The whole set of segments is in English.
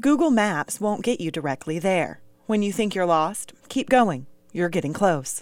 Google Maps won't get you directly there. When you think you're lost, keep going. You're getting close.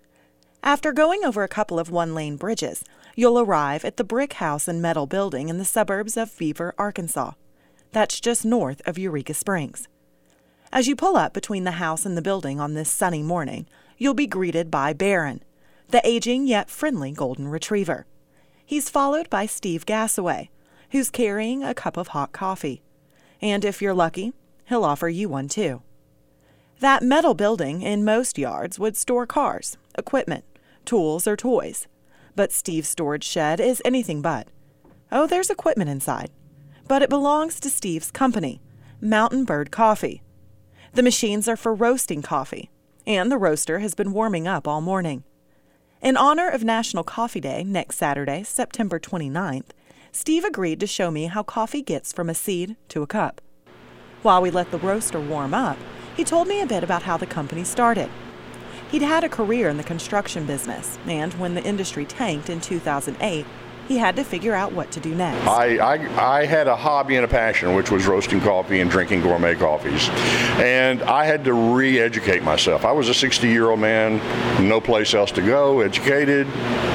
After going over a couple of one-lane bridges, you'll arrive at the brick house and metal building in the suburbs of Beaver, Arkansas. That's just north of Eureka Springs. As you pull up between the house and the building on this sunny morning, you'll be greeted by Baron, the aging yet friendly golden retriever. He's followed by Steve Gassaway, who's carrying a cup of hot coffee. And if you're lucky, he'll offer you one too. That metal building in most yards would store cars, equipment, tools, or toys. But Steve's storage shed is anything but. Oh, there's equipment inside. But it belongs to Steve's company, Mountain Bird Coffee. The machines are for roasting coffee, and the roaster has been warming up all morning. In honor of National Coffee Day next Saturday, September 29th, Steve agreed to show me how coffee gets from a seed to a cup. While we let the roaster warm up, he told me a bit about how the company started. He'd had a career in the construction business, and when the industry tanked in 2008, he had to figure out what to do next. I had a hobby and a passion, which was roasting coffee and drinking gourmet coffees. And I had to re-educate myself. I was a 60-year-old man, no place else to go, educated,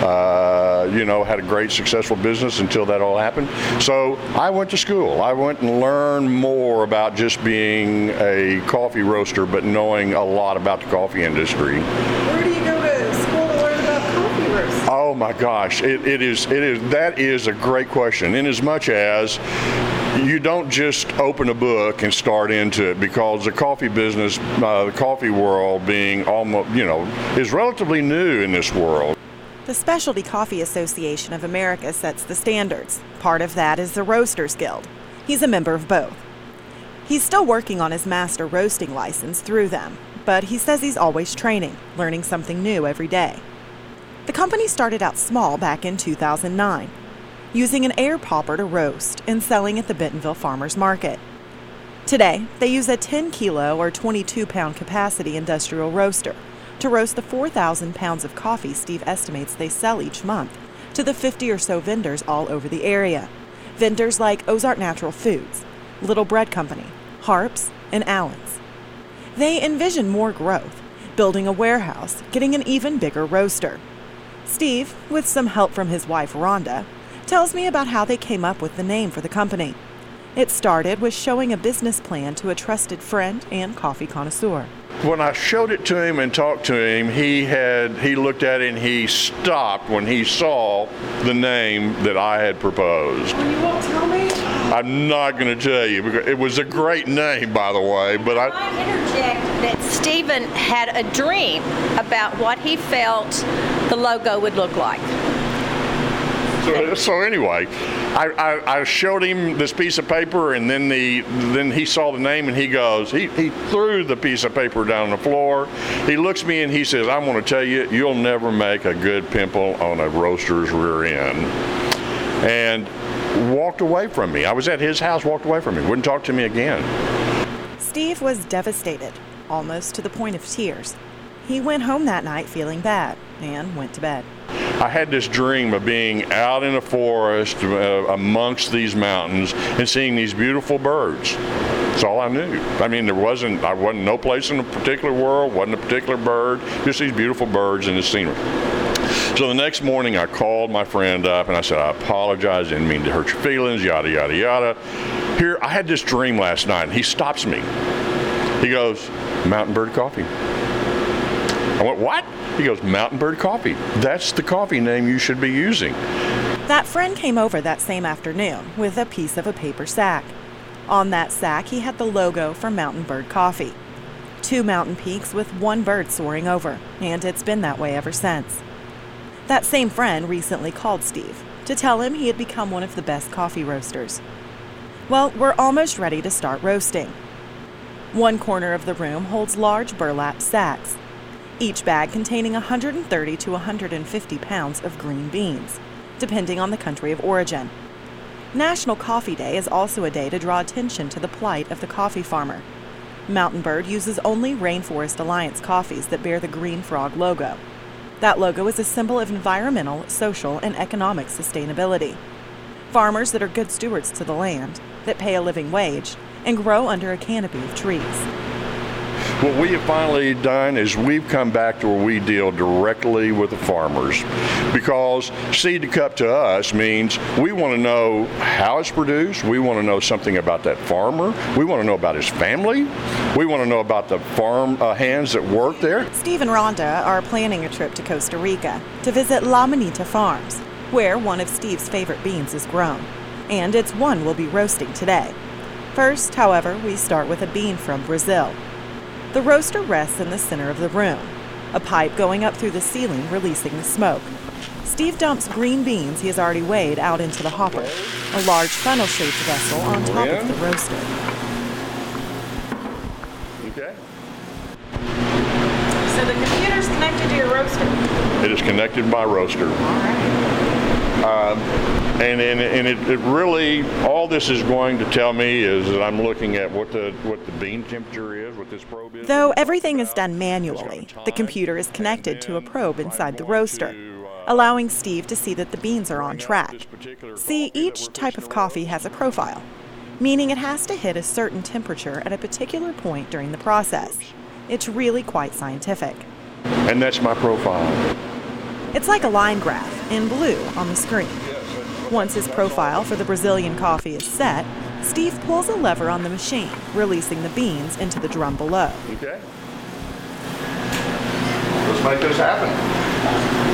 had a great successful business until that all happened. So I went to school. I went and learned more about just being a coffee roaster, but knowing a lot about the coffee industry. Where do you go to school to learn about coffee roasting? Oh my gosh, that is a great question. In as much as you don't just open a book and start into it, because the coffee business, the coffee world being almost, is relatively new in this world. The Specialty Coffee Association of America sets the standards. Part of that is the Roasters Guild. He's a member of both. He's still working on his master roasting license through them, but he says he's always training, learning something new every day. The company started out small back in 2009, using an air popper to roast and selling at the Bentonville Farmers Market. Today, they use a 10-kilo or 22-pound capacity industrial roaster to roast the 4,000 pounds of coffee Steve estimates they sell each month to the 50 or so vendors all over the area. Vendors like Ozark Natural Foods, Little Bread Company, Harps, and Allen's. They envision more growth, building a warehouse, getting an even bigger roaster. Steve, with some help from his wife Rhonda, tells me about how they came up with the name for the company. It started with showing a business plan to a trusted friend and coffee connoisseur. When I showed it to him and talked to him, he looked at it and he stopped when he saw the name that I had proposed. Oh, you won't tell me? I'm not going to tell you, because it was a great name, by the way. But I interject that Stephen had a dream about what he felt the logo would look like. So anyway, I showed him this piece of paper, and then he saw the name, and he goes, he threw the piece of paper down on the floor. He looks at me and he says, "I'm going to tell you, you'll never make a good pimple on a roaster's rear end." And walked away from me. I was at his house, walked away from me, wouldn't talk to me again. Steve was devastated, almost to the point of tears. He went home that night feeling bad and went to bed. I had this dream of being out in a forest amongst these mountains and seeing these beautiful birds. That's all I knew. I mean, I wasn't no place in a particular world, wasn't a particular bird, just these beautiful birds and the scenery. So the next morning I called my friend up and I said, "I apologize, didn't mean to hurt your feelings, yada, yada, yada. Here, I had this dream last night." And he stops me. He goes, "Mountain Bird Coffee." I went, "What?" He goes, "Mountain Bird Coffee. That's the coffee name you should be using." That friend came over that same afternoon with a piece of a paper sack. On that sack, he had the logo for Mountain Bird Coffee. 2 mountain peaks with 1 bird soaring over, and it's been that way ever since. That same friend recently called Steve to tell him he had become one of the best coffee roasters. Well, we're almost ready to start roasting. One corner of the room holds large burlap sacks, each bag containing 130 to 150 pounds of green beans, depending on the country of origin. National Coffee Day is also a day to draw attention to the plight of the coffee farmer. Mountain Bird uses only Rainforest Alliance coffees that bear the Green Frog logo. That logo is a symbol of environmental, social, and economic sustainability. Farmers that are good stewards to the land, that pay a living wage, and grow under a canopy of trees. What we have finally done is we've come back to where we deal directly with the farmers, because seed to cup to us means we want to know how it's produced. We want to know something about that farmer. We want to know about his family. We want to know about the farm hands that work there. Steve and Rhonda are planning a trip to Costa Rica to visit La Manita Farms, where one of Steve's favorite beans is grown. And it's one we'll be roasting today. First, however, we start with a bean from Brazil. The roaster rests in the center of the room, a pipe going up through the ceiling releasing the smoke. Steve dumps green beans he has already weighed out into the hopper, a large funnel-shaped vessel on top of the roaster. Okay. So the computer's connected to your roaster? It is connected by roaster. All right. And it really, all this is going to tell me is that I'm looking at what the bean temperature is, what this probe is. Though everything is done manually, the computer is connected to a probe inside the roaster, allowing Steve to see that the beans are on track. See, each type of coffee has a profile, meaning it has to hit a certain temperature at a particular point during the process. It's really quite scientific. And that's my profile. It's like a line graph in blue on the screen. Once his profile for the Brazilian coffee is set, Steve pulls a lever on the machine, releasing the beans into the drum below. Okay. Let's make this happen.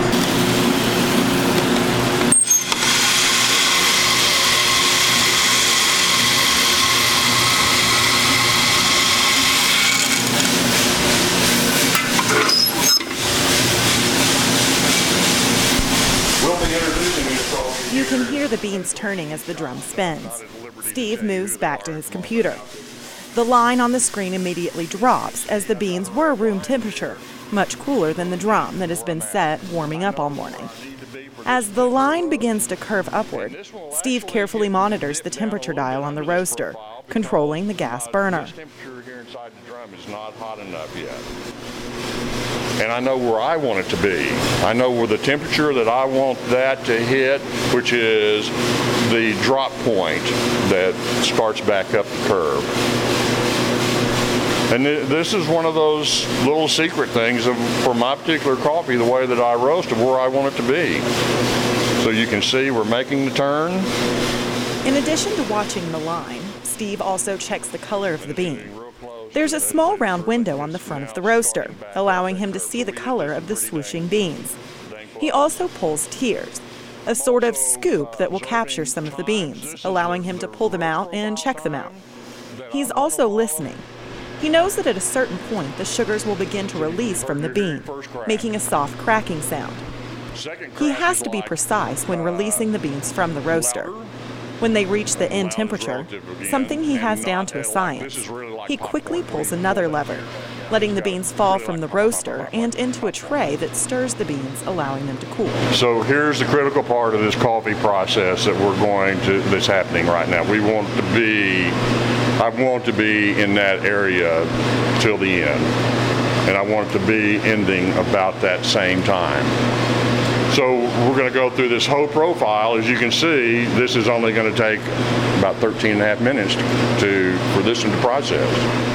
You can hear the beans turning as the drum spins. Steve moves back to his computer. The line on the screen immediately drops as the beans were room temperature, much cooler than the drum that has been set warming up all morning. As the line begins to curve upward, Steve carefully monitors the temperature dial on the roaster, controlling the gas burner. This temperature here inside the drum is not hot enough yet. And I know where I want it to be. I know where the temperature that I want that to hit, which is the drop point that starts back up the curve. And this is one of those little secret things for my particular coffee, the way that I roast of where I want it to be. So you can see we're making the turn. In addition to watching the line, Steve also checks the color of the bean. There's a small round window on the front of the roaster, allowing him to see the color of the swooshing beans. He also pulls tiers, a sort of scoop that will capture some of the beans, allowing him to pull them out and check them out. He's also listening. He knows that at a certain point the sugars will begin to release from the bean, making a soft cracking sound. He has to be precise when releasing the beans from the roaster. When they reach the end temperature, something he has down to a science, he quickly pulls another lever, letting the beans fall from the roaster and into a tray that stirs the beans, allowing them to cool. So here's the critical part of this coffee process that's happening right now. I want to be in that area till the end, and I want it to be ending about that same time. So we're going to go through this whole profile. As you can see, this is only going to take about 13 and a half minutes for this to process.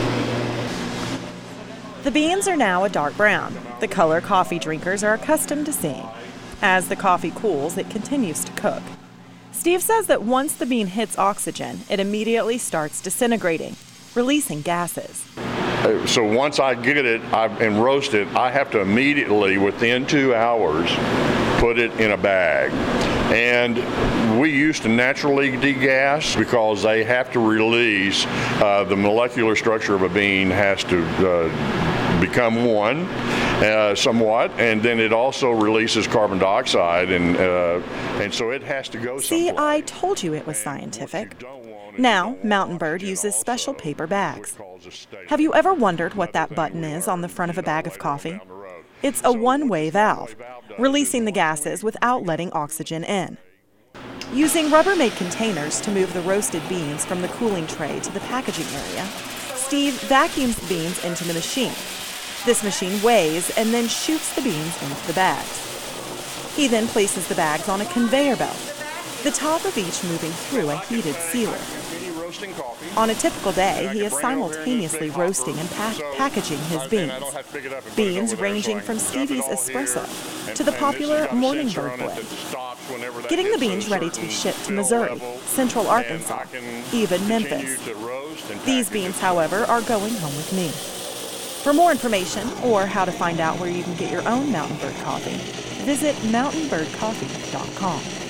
The beans are now a dark brown, the color coffee drinkers are accustomed to seeing. As the coffee cools, it continues to cook. Steve says that once the bean hits oxygen, it immediately starts disintegrating, releasing gases. So once I get it and roast it, I have to immediately, within 2 hours, put it in a bag. And we used to naturally degas because they have to release the molecular structure of a bean has to become one somewhat, and then it also releases carbon dioxide, and so it has to go someplace. See, I told you it was scientific. Now, Mountain Bird uses special paper bags. Have you ever wondered what that button is on the front of a bag of coffee? It's a one-way valve, releasing the gases without letting oxygen in. Using Rubbermaid containers to move the roasted beans from the cooling tray to the packaging area, Steve vacuums the beans into the machine. This machine weighs and then shoots the beans into the bags. He then places the bags on a conveyor belt, the top of each moving through a heated sealer. Roasting coffee. On a typical day, he is simultaneously roasting and packaging his beans. Beans ranging from Stevie's Espresso to the popular Morning Bird blend. Getting the beans ready to be shipped to Missouri, Central Arkansas, even Memphis. These beans, however, are going home with me. For more information or how to find out where you can get your own Mountain Bird coffee, visit mountainbirdcoffee.com.